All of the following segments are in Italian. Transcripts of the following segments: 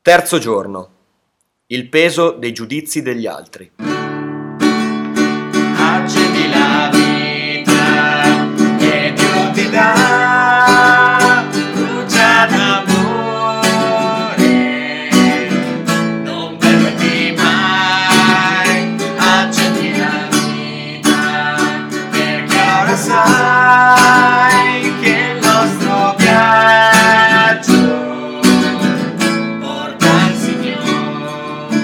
Terzo giorno. Il peso dei giudizi degli altri. Accendi la vita che Dio ti dà, brucia d'amore, non perderti mai. Accendi la vita perché ora sai che il nostro viaggio porta al Signore.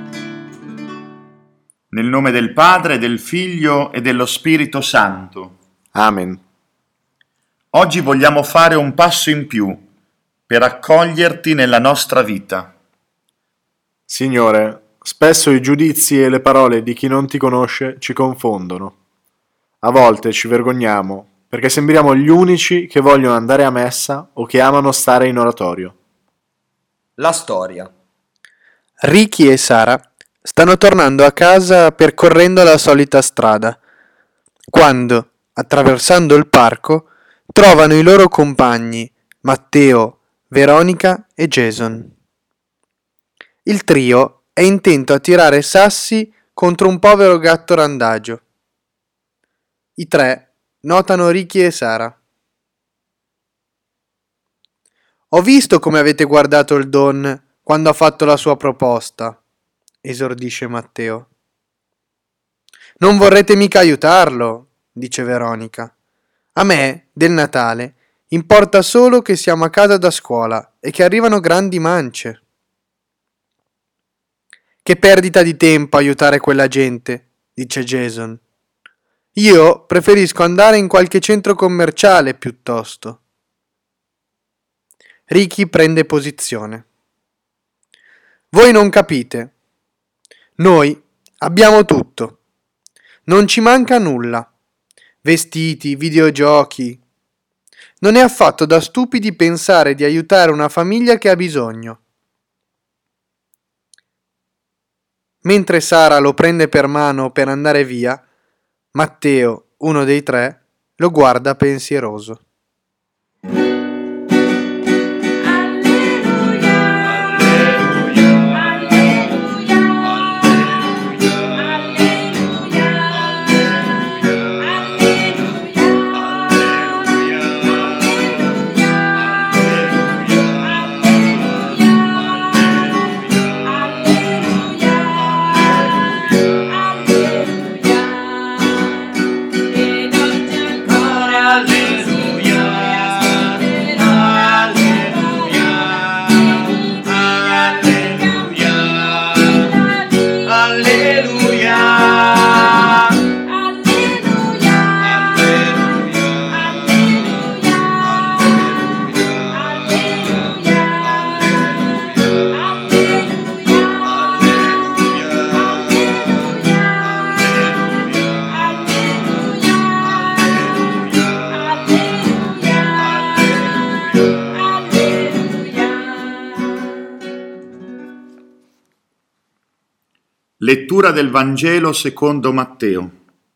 Nel nome del Padre, del Figlio e dello Spirito Santo. Amen. Oggi vogliamo fare un passo in più per accoglierti nella nostra vita. Signore, spesso i giudizi e le parole di chi non ti conosce ci confondono. A volte ci vergogniamo perché sembriamo gli unici che vogliono andare a messa o che amano stare in oratorio. La storia. Ricky e Sara stanno tornando a casa percorrendo la solita strada, quando, attraversando il parco, trovano i loro compagni Matteo, Veronica e Jason. Il trio è intento a tirare sassi contro un povero gatto randagio. I tre notano Ricky e Sara. Ho visto come avete guardato il Don quando ha fatto la sua proposta, esordisce Matteo. Non vorrete mica aiutarlo, dice Veronica. A me, del Natale, importa solo che siamo a casa da scuola e che arrivano grandi mance. Che perdita di tempo aiutare quella gente, dice Jason. Io preferisco andare in qualche centro commerciale piuttosto. Ricky prende posizione. Voi non capite. Noi abbiamo tutto. Non ci manca nulla. Vestiti, videogiochi. Non è affatto da stupidi pensare di aiutare una famiglia che ha bisogno. Mentre Sara lo prende per mano per andare via, Matteo, uno dei tre, lo guarda pensieroso. Lettura del Vangelo secondo Matteo.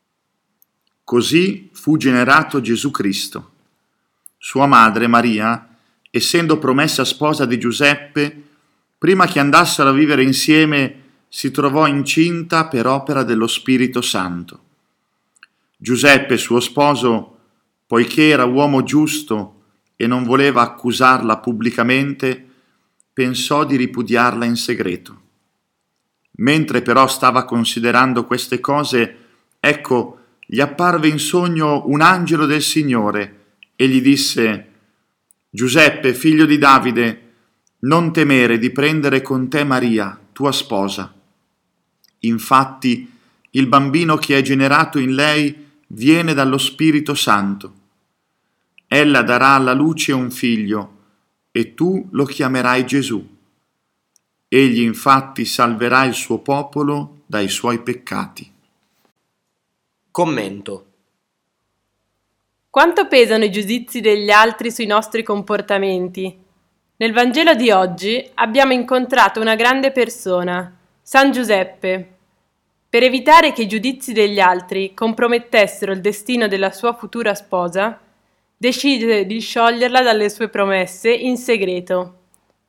Così fu generato Gesù Cristo. Sua madre Maria, essendo promessa sposa di Giuseppe, prima che andassero a vivere insieme, si trovò incinta per opera dello Spirito Santo. Giuseppe, suo sposo, poiché era uomo giusto e non voleva accusarla pubblicamente, pensò di ripudiarla in segreto. Mentre però stava considerando queste cose, ecco, gli apparve in sogno un angelo del Signore e gli disse: Giuseppe, figlio di Davide, non temere di prendere con te Maria, tua sposa. Infatti, il bambino che è generato in lei viene dallo Spirito Santo. Ella darà alla luce un figlio e tu lo chiamerai Gesù. Egli infatti salverà il suo popolo dai suoi peccati. Commento. Quanto pesano i giudizi degli altri sui nostri comportamenti? Nel Vangelo di oggi abbiamo incontrato una grande persona, San Giuseppe. Per evitare che i giudizi degli altri compromettessero il destino della sua futura sposa, decide di scioglierla dalle sue promesse in segreto.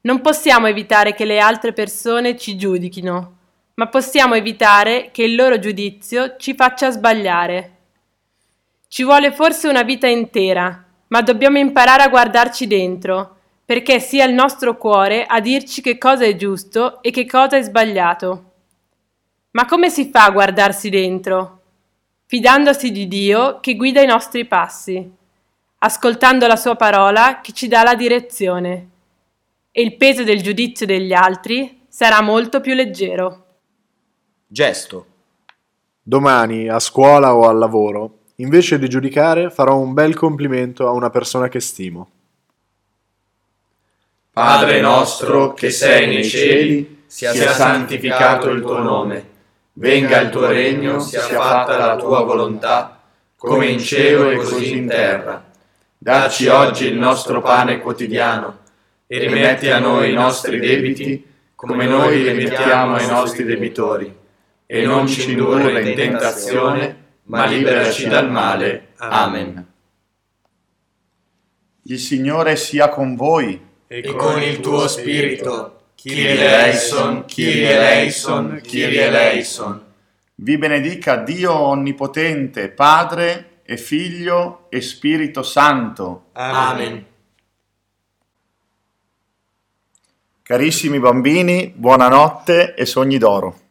Non possiamo evitare che le altre persone ci giudichino, ma possiamo evitare che il loro giudizio ci faccia sbagliare. Ci vuole forse una vita intera, ma dobbiamo imparare a guardarci dentro, perché sia il nostro cuore a dirci che cosa è giusto e che cosa è sbagliato. Ma come si fa a guardarsi dentro? Fidandosi di Dio che guida i nostri passi, ascoltando la sua parola che ci dà la direzione. E il peso del giudizio degli altri sarà molto più leggero. Gesto. Domani, a scuola o al lavoro, invece di giudicare, farò un bel complimento a una persona che stimo. Padre nostro che sei nei cieli, sia santificato il tuo nome. Venga il tuo regno, sia fatta la tua volontà, come in cielo e così in terra. Dacci oggi il nostro pane quotidiano e rimetti a noi i nostri debiti, come noi rimettiamo ai nostri debitori. E non ci indurre in tentazione, ma liberaci dal male. Amen. Il Signore sia con voi. E con il tuo spirito. Kyrie eleison, Kyrie eleison, Kyrie eleison. Vi benedica Dio Onnipotente, Padre e Figlio e Spirito Santo. Amen. Carissimi bambini, buonanotte e sogni d'oro.